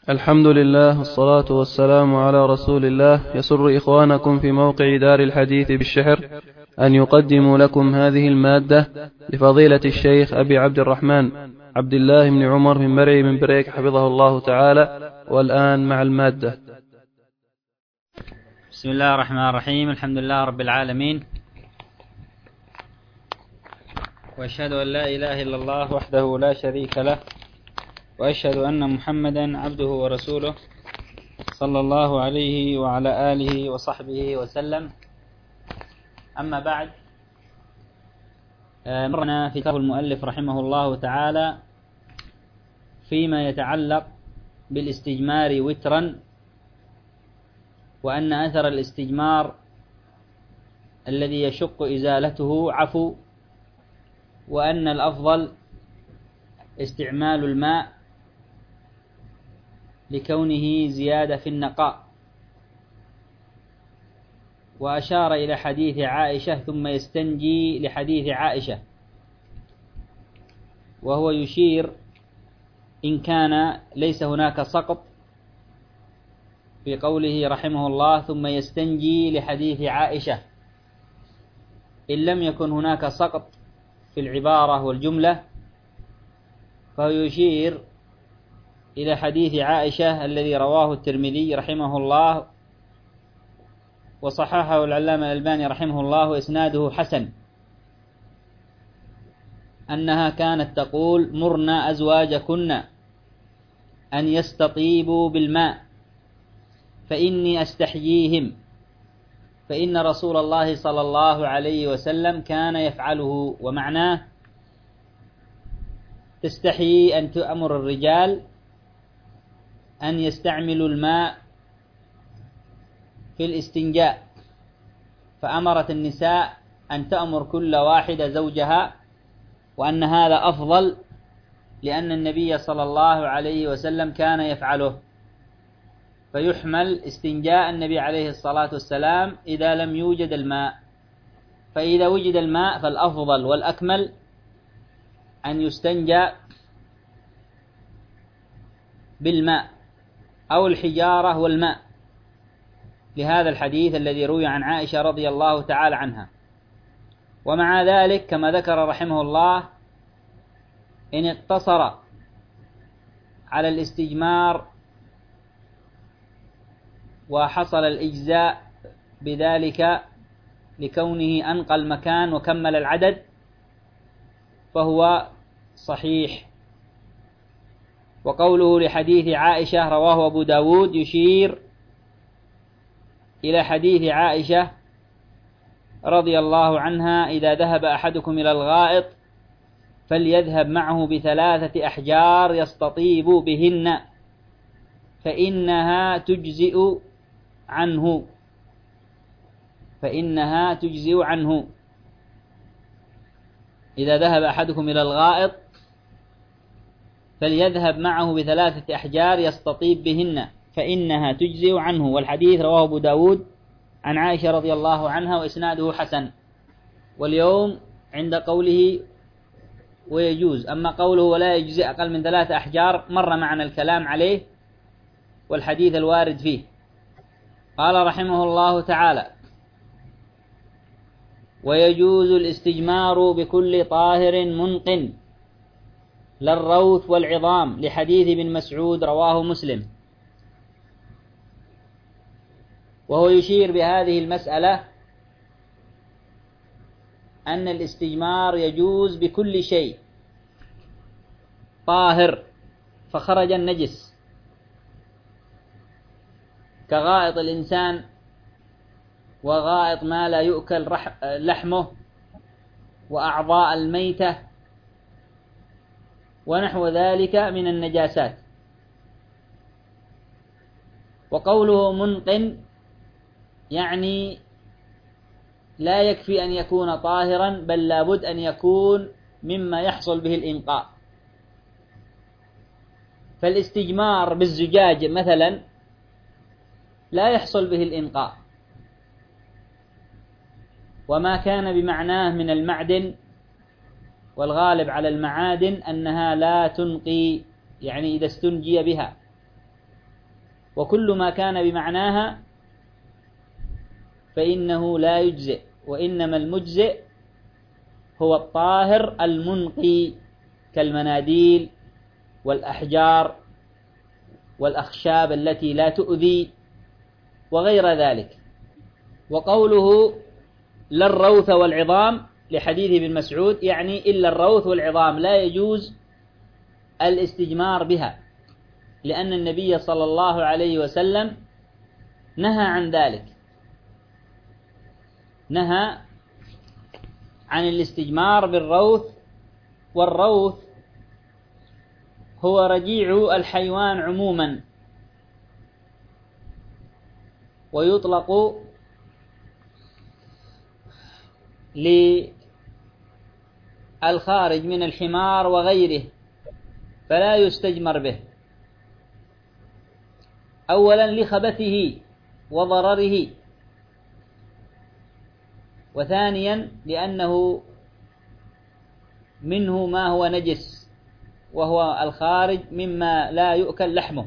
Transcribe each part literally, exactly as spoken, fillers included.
الحمد لله والصلاة والسلام على رسول الله. يسر إخوانكم في موقع دار الحديث بالشحر أن يقدموا لكم هذه المادة لفضيلة الشيخ أبي عبد الرحمن عبد الله بن عمر من مرعي من بريك حفظه الله تعالى. والآن مع المادة. بسم الله الرحمن الرحيم. الحمد لله رب العالمين، وأشهد أن لا إله إلا الله وحده لا شريك له، وأشهد أن محمدا عبده ورسوله صلى الله عليه وعلى آله وصحبه وسلم. أما بعد، مرنا في كتاب المؤلف رحمه الله تعالى فيما يتعلق بالاستجمار وترا، وأن أثر الاستجمار الذي يشق إزالته عفو، وأن الأفضل استعمال الماء لكونه زيادة في النقاء. وأشار إلى حديث عائشة ثم يستنجي لحديث عائشة، وهو يشير إن كان ليس هناك سقط في قوله رحمه الله ثم يستنجي لحديث عائشة. إن لم يكن هناك سقط في العبارة والجملة فهو يشير إلى حديث عائشة الذي رواه الترمذي رحمه الله وصححه العلامة الألباني رحمه الله وإسناده حسن، أنها كانت تقول: مرنا أزواجكن أن يستطيبوا بالماء فإني أستحييهم، فإن رسول الله صلى الله عليه وسلم كان يفعله. ومعناه تستحيي أن تأمر الرجال أن يستعملوا الماء في الاستنجاء، فأمرت النساء أن تأمر كل واحدة زوجها، وأن هذا أفضل لأن النبي صلى الله عليه وسلم كان يفعله، فيحمل استنجاء النبي عليه الصلاة والسلام إذا لم يوجد الماء. فإذا وجد الماء فالأفضل والأكمل أن يستنجى بالماء أو الحجارة والماء، لهذا الحديث الذي روي عن عائشة رضي الله تعالى عنها. ومع ذلك كما ذكر رحمه الله، إن اقتصر على الاستجمار وحصل الإجزاء بذلك لكونه أنقى المكان وكمل العدد فهو صحيح. وقوله لحديث عائشة رواه أبو داود يشير إلى حديث عائشة رضي الله عنها: إذا ذهب أحدكم إلى الغائط فليذهب معه بثلاثة أحجار يستطيب بهن فإنها تجزئ عنه فإنها تجزئ عنه إذا ذهب أحدكم إلى الغائط فليذهب معه بثلاثة أحجار يستطيب بهن فإنها تجزئ عنه. والحديث رواه أبو داود عن عائشة رضي الله عنها وإسناده حسن. واليوم عند قوله ويجوز، أما قوله ولا يجزئ أقل من ثلاثة أحجار مر معنا الكلام عليه والحديث الوارد فيه. قال رحمه الله تعالى: ويجوز الاستجمار بكل طاهر منقن للروث والعظام، لحديث ابن مسعود رواه مسلم. وهو يشير بهذه المسألة أن الاستجمار يجوز بكل شيء طاهر فخرج النجس، كغائط الإنسان وغائط ما لا يؤكل لحمه وأعضاء الميتة ونحو ذلك من النجاسات. وقوله منقن يعني لا يكفي أن يكون طاهرا، بل لابد أن يكون مما يحصل به الإنقاء. فالاستجمار بالزجاج مثلا لا يحصل به الإنقاء، وما كان بمعناه من المعدن والغالب على المعادن أنها لا تنقي، يعني إذا استنجي بها وكل ما كان بمعناها فإنه لا يجزئ، وإنما المجزئ هو الطاهر المنقي كالمناديل والأحجار والأخشاب التي لا تؤذي وغير ذلك. وقوله لا الروث والعظام لحديث ابن مسعود يعني إلا الروث والعظام لا يجوز الاستجمار بها، لأن النبي صلى الله عليه وسلم نهى عن ذلك، نهى عن الاستجمار بالروث. والروث هو رجيع الحيوان عموما، ويطلق للخارج من الحمار وغيره، فلا يستجمر به، أولا لخبثه وضرره، وثانيا لأنه منه ما هو نجس وهو الخارج مما لا يؤكل لحمه،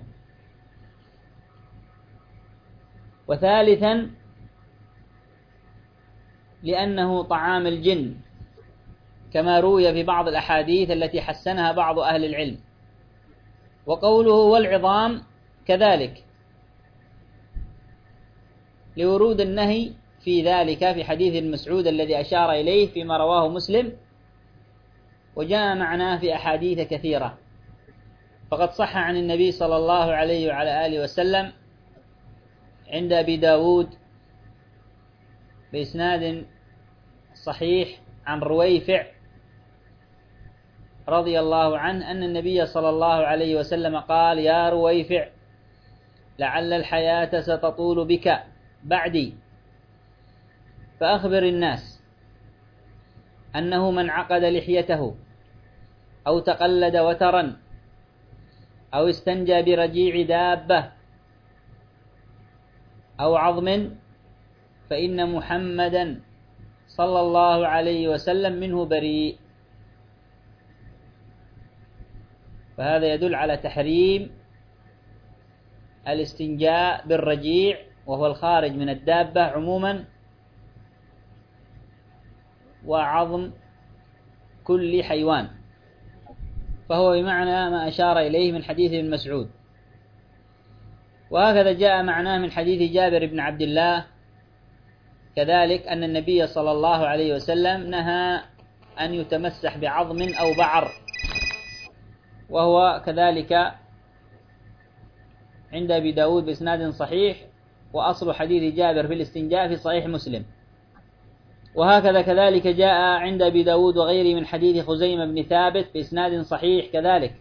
وثالثا لأنه طعام الجن كما روي في بعض الأحاديث التي حسنها بعض أهل العلم. وقوله والعظام كذلك لورود النهي في ذلك في حديث المسعود الذي أشار إليه فيما رواه مسلم، وجاء معناه في أحاديث كثيرة. فقد صح عن النبي صلى الله عليه وعلى آله وسلم عند أبي داود بإسناد صحيح عن رويفع رضي الله عنه أن النبي صلى الله عليه وسلم قال يا رويفع لعل الحياة ستطول بك بعدي، فأخبر الناس أنه من عقد لحيته أو تقلد وترا أو استنجى برجيع دابة أو عظم فإن محمدا صلى الله عليه وسلم منه بريء. فهذا يدل على تحريم الاستنجاء بالرجيع وهو الخارج من الدابة عموما، وعظم كل حيوان، فهو بمعنى ما أشار إليه من حديث ابن مسعود. وهكذا جاء معناه من حديث جابر بن عبد الله كذلك أن النبي صلى الله عليه وسلم نهى أن يتمسح بعظم أو بعر، وهو كذلك عند أبي داود بإسناد صحيح، وأصل حديث جابر في الاستنجاء في صحيح مسلم. وهكذا كذلك جاء عند أبي داود وغيره من حديث خزيمة بن ثابت بإسناد صحيح كذلك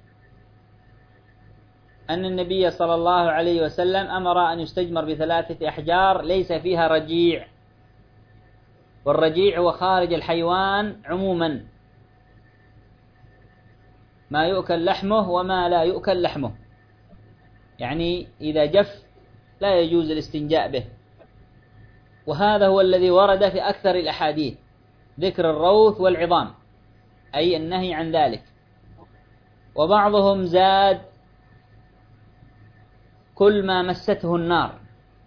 أن النبي صلى الله عليه وسلم أمر أن يستجمر بثلاثة أحجار ليس فيها رجيع، والرجيع هو خارج الحيوان عموما، ما يؤكل لحمه وما لا يؤكل لحمه، يعني إذا جف لا يجوز الاستنجاء به. وهذا هو الذي ورد في أكثر الأحاديث ذكر الروث والعظام، أي النهي عن ذلك. وبعضهم زاد كل ما مسته النار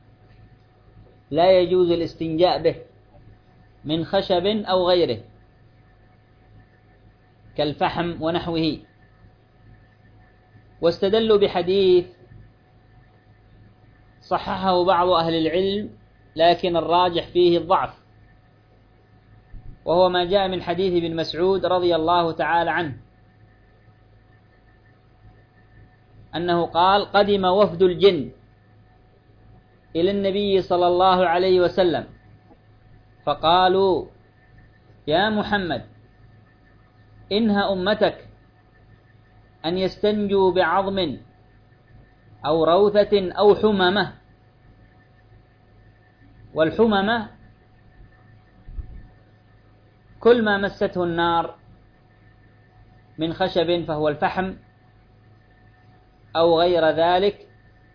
لا يجوز الاستنجاء به من خشب أو غيره كالفحم ونحوه. واستدلوا بحديث صححه بعض أهل العلم لكن الراجح فيه الضعف، وهو ما جاء من حديث ابن مسعود رضي الله تعالى عنه أنه قال قدم وفد الجن إلى النبي صلى الله عليه وسلم فقالوا يا محمد إنهى أمتك أن يستنجوا بعظم أو روثة أو حممة. والحممة كل ما مسته النار من خشب فهو الفحم أو غير ذلك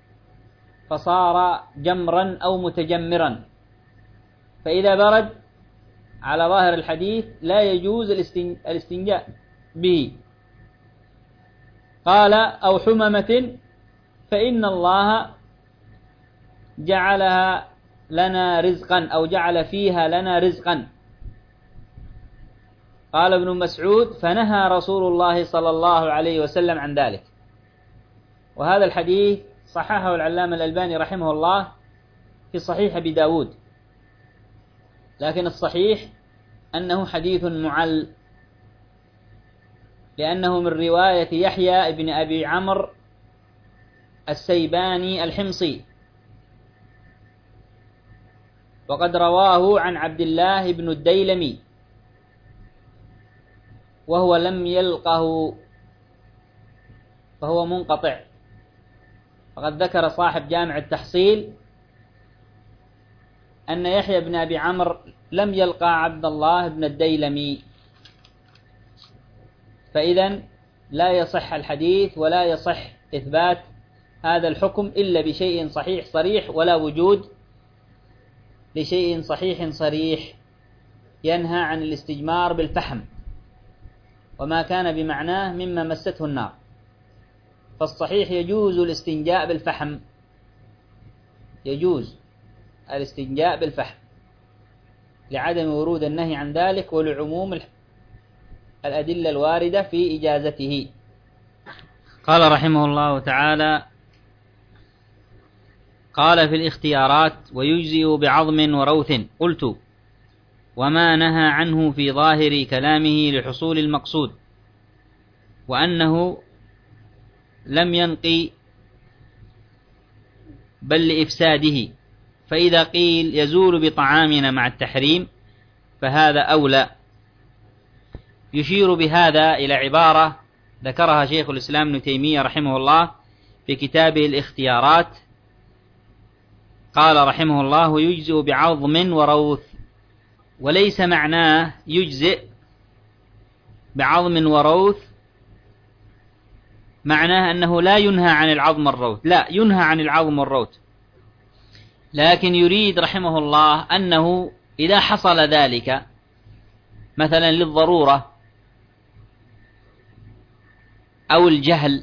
فصار جمرا أو متجمرا، فإذا برد على ظاهر الحديث لا يجوز الاستنجاء به. قال أو حممة فإن الله جعلها لنا رزقا أو جعل فيها لنا رزقا. قال ابن مسعود: فنهى رسول الله صلى الله عليه وسلم عن ذلك. وهذا الحديث صححه العلامة الألباني رحمه الله في صحيح أبي داود، لكن الصحيح أنه حديث معل، لأنه من رواية يحيى ابن أبي عمرو السيباني الحمصي، وقد رواه عن عبد الله بن الديلمي وهو لم يلقه، فهو منقطع. فقد ذكر صاحب جامع التحصيل أن يحيى بن أبي عمرو لم يلقى عبد الله بن الديلمي، فإذن لا يصح الحديث ولا يصح إثبات هذا الحكم إلا بشيء صحيح صريح، ولا وجود لشيء صحيح صريح ينهى عن الاستجمار بالفحم وما كان بمعناه مما مسته النار. فالصحيح يجوز الاستنجاء بالفحم، يجوز الاستنجاء بالفحم لعدم ورود النهي عن ذلك ولعموم الأدلة الواردة في إجازته. قال رحمه الله تعالى: قال في الاختيارات: ويجزئ بعظم وروث. قلت: وما نهى عنه في ظاهر كلامه لحصول المقصود، وأنه لم ينقي بل لإفساده، فإذا قيل يزول بطعامنا مع التحريم فهذا أولى. يشير بهذا إلى عبارة ذكرها شيخ الإسلام ابن تيمية رحمه الله في كتابه الاختيارات. قال رحمه الله: يجزئ بعظم وروث، وليس معناه يجزئ بعظم وروث معناه أنه لا ينهى عن العظم والروث، لا، ينهى عن العظم والروث، لكن يريد رحمه الله أنه إذا حصل ذلك مثلا للضرورة أو الجهل،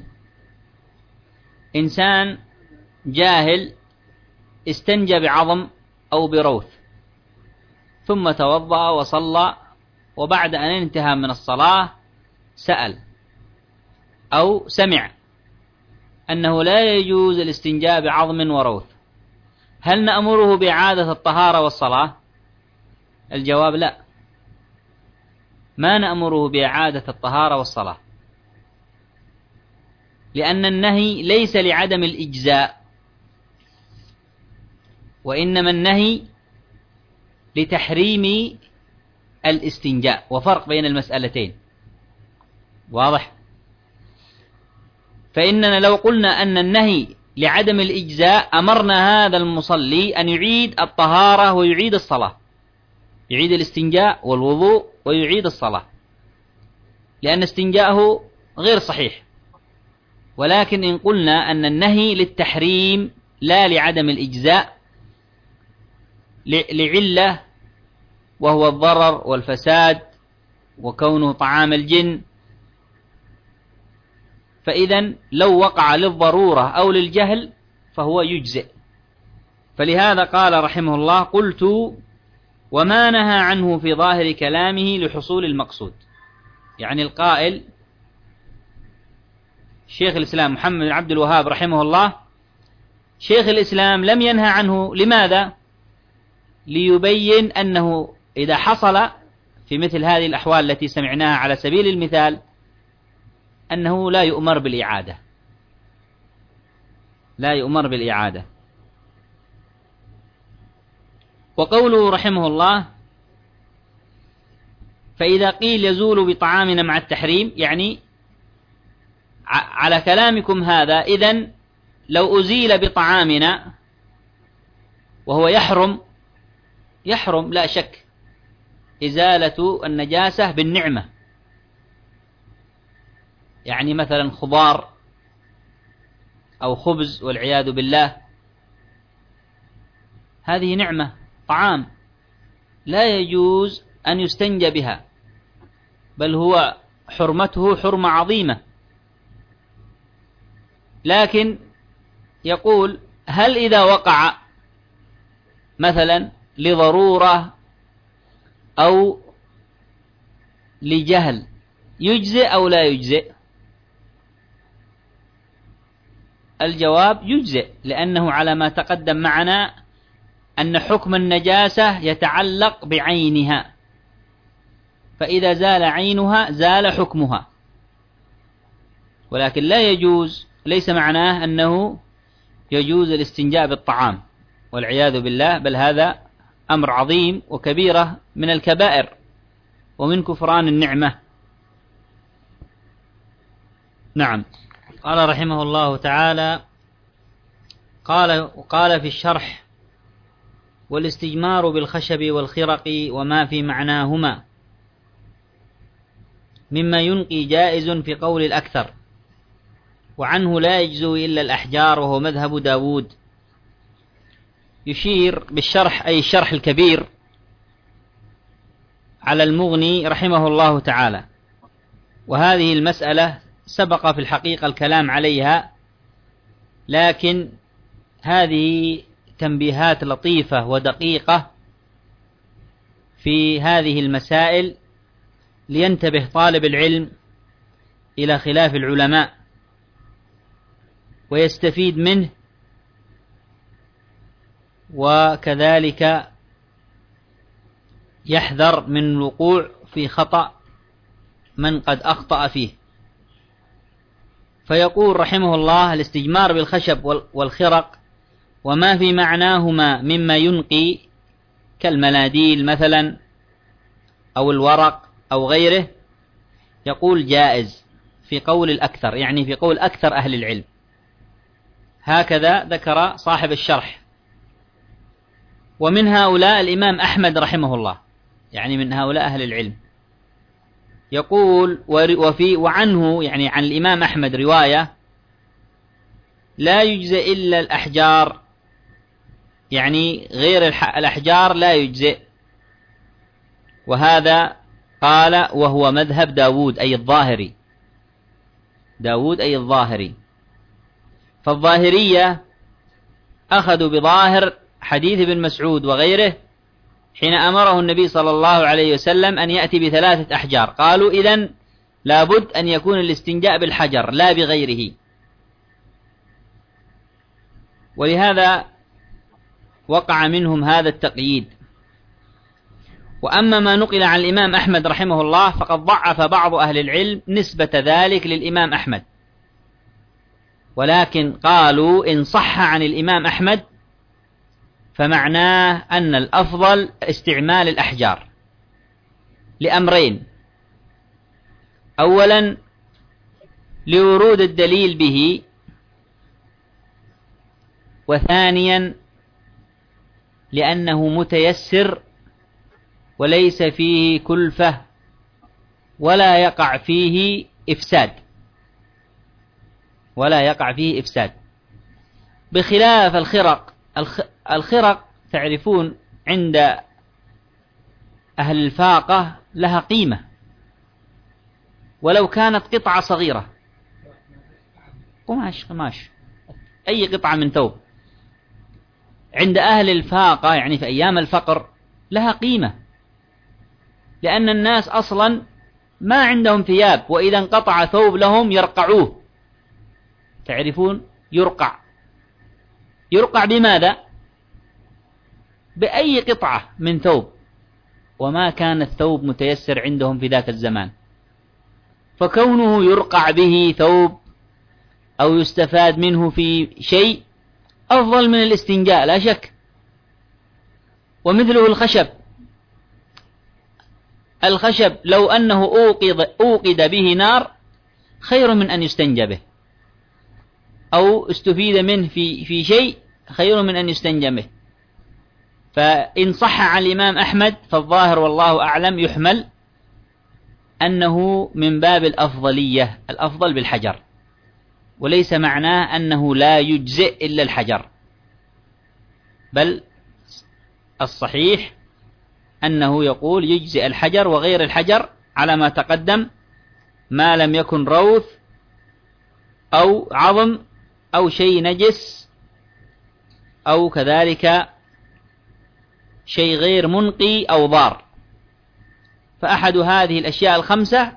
إنسان جاهل استنجى بعظم أو بروث ثم توضأ وصلى، وبعد أن انتهى من الصلاة سأل أو سمع أنه لا يجوز الاستنجاء بعظم وروث، هل نأمره بإعادة الطهارة والصلاة؟ الجواب: لا، ما نأمره بإعادة الطهارة والصلاة، لأن النهي ليس لعدم الإجزاء، وإنما النهي لتحريم الاستنجاء، وفرق بين المسألتين، واضح؟ فإننا لو قلنا أن النهي لعدم الإجزاء أمرنا هذا المصلي أن يعيد الطهارة ويعيد الصلاة، يعيد الاستنجاء والوضوء ويعيد الصلاة، لأن استنجاءه غير صحيح. ولكن إن قلنا أن النهي للتحريم لا لعدم الإجزاء لعلة، وهو الضرر والفساد وكونه طعام الجن، فإذن لو وقع للضرورة أو للجهل فهو يجزئ. فلهذا قال رحمه الله: قلت: وما نهى عنه في ظاهر كلامه لحصول المقصود. يعني القائل شيخ الإسلام محمد بن عبد الوهاب رحمه الله، شيخ الإسلام لم ينهى عنه، لماذا؟ ليبين أنه إذا حصل في مثل هذه الأحوال التي سمعناها على سبيل المثال أنه لا يؤمر بالإعادة، لا يؤمر بالإعادة. وقوله رحمه الله: فإذا قيل يزول بطعامنا مع التحريم، يعني على كلامكم هذا إذن لو أزيل بطعامنا وهو يحرم، يحرم لا شك إزالة النجاسة بالنعمة، يعني مثلا خضار أو خبز والعياذ بالله، هذه نعمة طعام لا يجوز أن يستنجى بها، بل هو حرمته حرمة عظيمة. لكن يقول: هل إذا وقع مثلا لضرورة أو لجهل يجزئ أو لا يجزئ؟ الجواب: يجزئ، لأنه على ما تقدم معنا أن حكم النجاسة يتعلق بعينها، فإذا زال عينها زال حكمها. ولكن لا يجوز، ليس معناه أنه يجوز الاستنجاء بالطعام والعياذ بالله، بل هذا أمر عظيم وكبيرة من الكبائر ومن كفران النعمة. نعم. قال رحمه الله تعالى: قال قال في الشرح: والاستجمار بالخشب والخرق وما في معناهما مما ينقي جائز في قول الأكثر، وعنه لا يجزو إلا الأحجار، وهو مذهب داود. يشير بالشرح أي الشرح الكبير على المغني رحمه الله تعالى، وهذه المسألة سبق في الحقيقة الكلام عليها، لكن هذه تنبيهات لطيفة ودقيقة في هذه المسائل لينتبه طالب العلم إلى خلاف العلماء ويستفيد منه، وكذلك يحذر من الوقوع في خطأ من قد أخطأ فيه. فيقول رحمه الله: الاستجمار بالخشب والخرق وما في معناهما مما ينقي كالمناديل مثلا أو الورق أو غيره، يقول جائز في قول الأكثر، يعني في قول أكثر أهل العلم. هكذا ذكر صاحب الشرح. ومن هؤلاء الإمام أحمد رحمه الله، يعني من هؤلاء أهل العلم. يقول: وفي وعنه، يعني عن الإمام أحمد رواية: لا يجزئ إلا الأحجار، يعني غير الأحجار لا يجزئ. وهذا قال وهو مذهب داود أي الظاهري، داود أي الظاهري. فالظاهرية أخذوا بظاهر حديث ابن مسعود وغيره حين أمره النبي صلى الله عليه وسلم أن يأتي بثلاثة أحجار، قالوا إذن لابد أن يكون الاستنجاء بالحجر لا بغيره. ولهذا وقع منهم هذا التقييد. وأما ما نقل عن الإمام أحمد رحمه الله فقد ضعف بعض أهل العلم نسبة ذلك للإمام أحمد، ولكن قالوا إن صح عن الإمام أحمد فمعناه أن الأفضل استعمال الأحجار لأمرين: أولا لورود الدليل به، وثانيا لأنه متيسر وليس فيه كلفة ولا يقع فيه إفساد ولا يقع فيه إفساد بخلاف الخرق. الخرق تعرفون عند أهل الفاقة لها قيمة ولو كانت قطعة صغيرة، قماش قماش أي قطعة من ثوب، عند أهل الفاقة يعني في أيام الفقر لها قيمة، لأن الناس أصلا ما عندهم ثياب، وإذا انقطع ثوب لهم يرقعوه. تعرفون يرقع، يرقع بماذا؟ بأي قطعة من ثوب، وما كان الثوب متيسر عندهم في ذاك الزمان، فكونه يرقع به ثوب أو يستفاد منه في شيء أفضل من الاستنجاء لا شك. ومثله الخشب، الخشب لو أنه أوقد, أوقد به نار خير من أن يستنجى به، أو استفيد منه في, في شيء خير من أن يستنجى به. فإن صح عن الإمام أحمد فالظاهر والله أعلم يحمل أنه من باب الأفضلية، الأفضل بالحجر، وليس معناه أنه لا يجزئ إلا الحجر، بل الصحيح أنه يقول يجزئ الحجر وغير الحجر على ما تقدم، ما لم يكن روث أو عظم أو شيء نجس أو كذلك شيء غير منقي أو ضار، فأحد هذه الأشياء الخمسة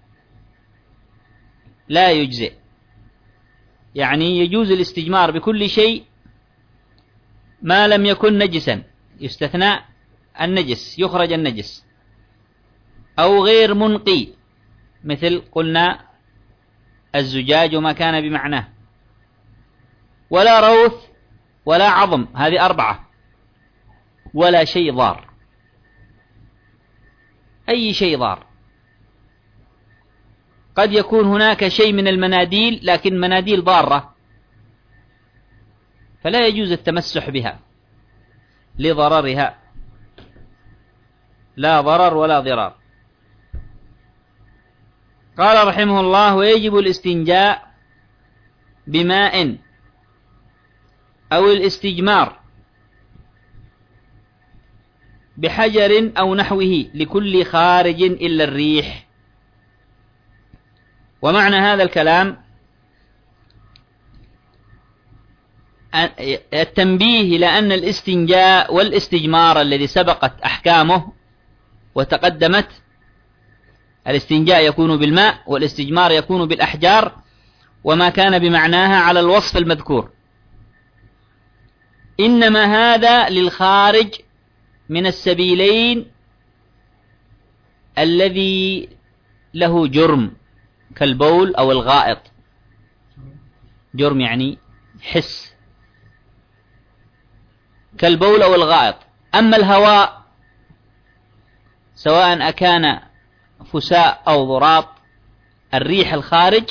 لا يجزئ. يعني يجوز الاستجمار بكل شيء ما لم يكن نجسا، يستثنى النجس، يخرج النجس، أو غير منقي مثل قلنا الزجاج وما كان بمعناه، ولا روث ولا عظم، هذه أربعة، ولا شيء ضار، أي شيء ضار. قد يكون هناك شيء من المناديل لكن مناديل ضارة فلا يجوز التمسح بها لضررها، لا ضرر ولا ضرار. قال رحمه الله: ويجب الاستنجاء بماء أو الاستجمار بحجر أو نحوه لكل خارج إلا الريح. ومعنى هذا الكلام التنبيه إلى أن الاستنجاء والاستجمار الذي سبقت أحكامه وتقدمت، الاستنجاء يكون بالماء والاستجمار يكون بالأحجار وما كان بمعناها على الوصف المذكور، إنما هذا للخارج من السبيلين الذي له جرم كالبول أو الغائط. جرم يعني حس، كالبول أو الغائط. أما الهواء سواء أكان فساء أو ضراط، الريح الخارج،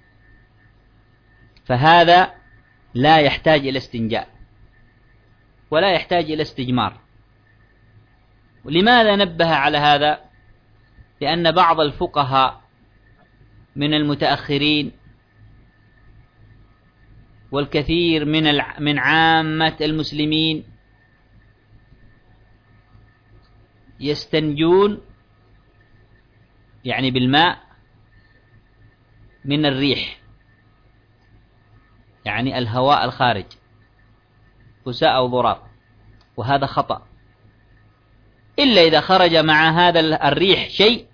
فهذا لا يحتاج إلى استنجاء ولا يحتاج إلى استجمار. ولماذا نبه على هذا؟ لأن بعض الفقهاء من المتأخرين والكثير من من عامة المسلمين يستنجون يعني بالماء من الريح، يعني الهواء الخارج فساء أو ضراب، وهذا خطأ، إلا إذا خرج مع هذا الريح شيء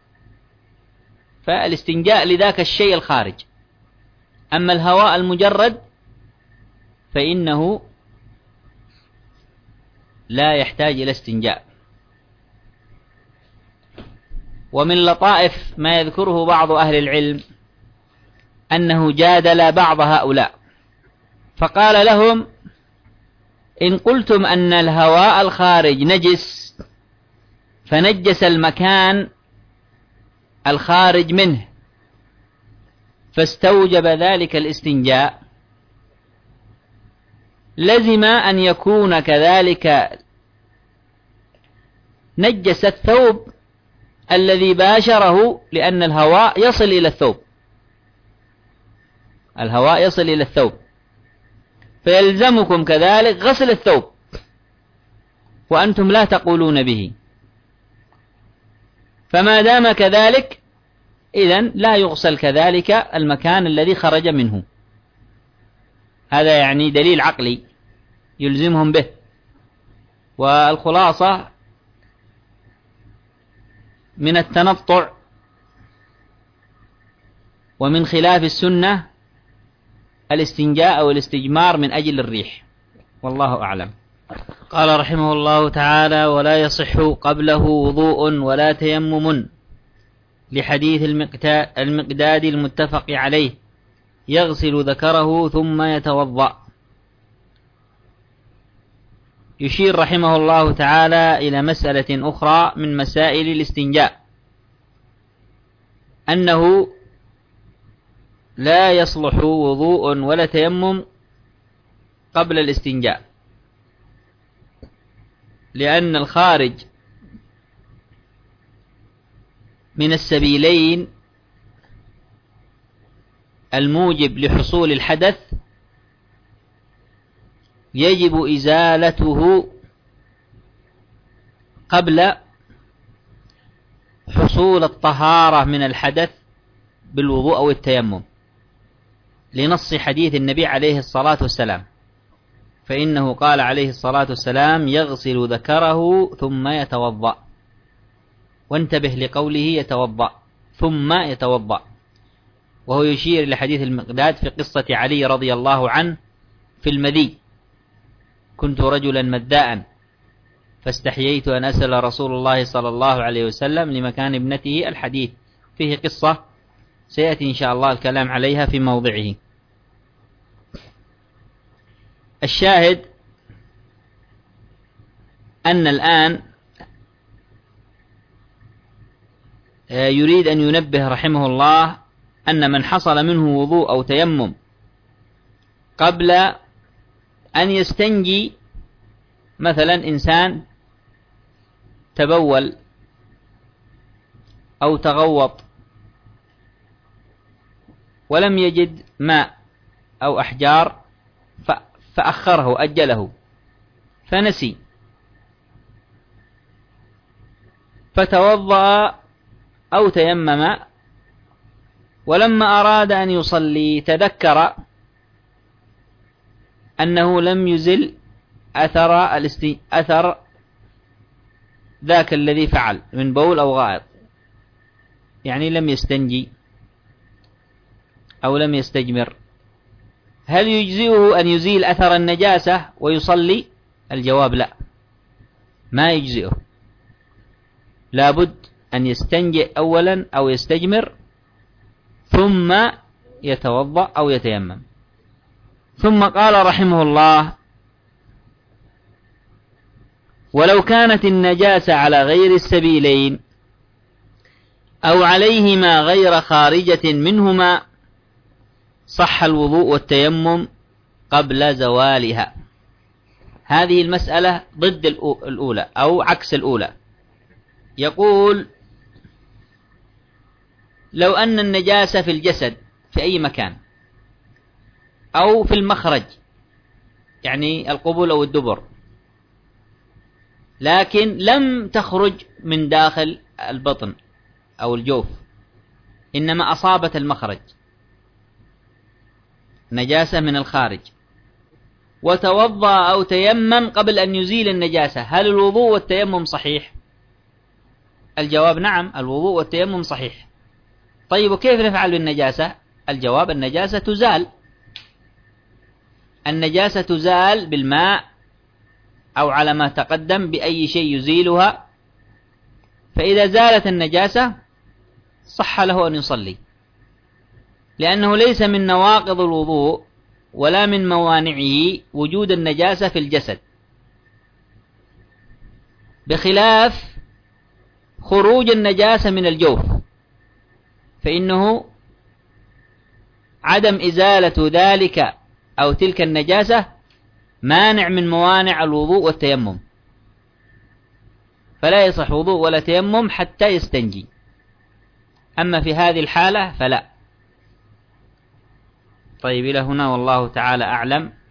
فالاستنجاء لذاك الشيء الخارج. أما الهواء المجرد فإنه لا يحتاج إلى استنجاء. ومن لطائف ما يذكره بعض أهل العلم أنه جادل بعض هؤلاء فقال لهم: إن قلتم أن الهواء الخارج نجس فنجس المكان الخارج منه فاستوجب ذلك الاستنجاء، لزم أن يكون كذلك نجس الثوب الذي باشره، لأن الهواء يصل إلى الثوب، الهواء يصل إلى الثوب، فيلزمكم كذلك غسل الثوب وأنتم لا تقولون به. فما دام كذلك إذن لا يغسل كذلك المكان الذي خرج منه. هذا يعني دليل عقلي يلزمهم به. والخلاصة من التنطع ومن خلاف السنة الاستنجاء أو الاستجمار من أجل الريح، والله أعلم. قال رحمه الله تعالى: ولا يصح قبله وضوء ولا تيمم، لحديث المقداد المتفق عليه: يغسل ذكره ثم يتوضأ. يشير رحمه الله تعالى إلى مسألة أخرى من مسائل الاستنجاء، أنه لا يصلح وضوء ولا تيمم قبل الاستنجاء، لأن الخارج من السبيلين الموجب لحصول الحدث يجب إزالته قبل حصول الطهارة من الحدث بالوضوء أو التيمم، لنص حديث النبي عليه الصلاة والسلام: فإنه قال عليه الصلاة والسلام يغسل ذكره ثم يتوضأ. وانتبه لقوله يتوضأ ثم يتوضأ، وهو يشير إلى حديث المقداد في قصة علي رضي الله عنه في المذي: كنت رجلا مذاء فاستحييت أن أسأل رسول الله صلى الله عليه وسلم لمكان ابنته. الحديث فيه قصة سيأتي إن شاء الله الكلام عليها في موضعه. الشاهد أن الآن يريد أن ينبه رحمه الله أن من حصل منه وضوء أو تيمم قبل أن يستنجي، مثلا إنسان تبول أو تغوط ولم يجد ماء أو أحجار فأخره أجله فنسي، فتوضأ أو تيمم، ولما أراد أن يصلي تذكر أنه لم يزل أثر الاستي... أثر ذاك الذي فعل من بول أو غائط، يعني لم يستنجي أو لم يستجمر. هل يجزئه أن يزيل أثر النجاسة ويصلي؟ الجواب لا، ما يجزئه، لابد أن يستنجي أولا أو يستجمر ثم يتوضأ أو يتيمم. ثم قال رحمه الله: ولو كانت النجاسة على غير السبيلين أو عليهما غير خارجة منهما صح الوضوء والتيمم قبل زوالها. هذه المسألة ضد الأولى أو عكس الأولى. يقول: لو أن النجاسة في الجسد في أي مكان أو في المخرج، يعني القبول أو الدبر، لكن لم تخرج من داخل البطن أو الجوف، إنما أصابت المخرج، نجاسة من الخارج، وتوضأ أو تيمم قبل أن يزيل النجاسة، هل الوضوء والتيمم صحيح؟ الجواب: نعم، الوضوء والتيمم صحيح. طيب، وكيف نفعل بالنجاسة؟ الجواب: النجاسة تزال، النجاسة تزال بالماء أو على ما تقدم بأي شيء يزيلها، فإذا زالت النجاسة صح له أن يصلي، لأنه ليس من نواقض الوضوء ولا من موانعه وجود النجاسة في الجسد، بخلاف خروج النجاسة من الجوف، فإنه عدم إزالة ذلك أو تلك النجاسة مانع من موانع الوضوء والتيمم، فلا يصح وضوء ولا تيمم حتى يستنجي. أما في هذه الحالة فلا. طيب، إلى هنا والله تعالى أعلم.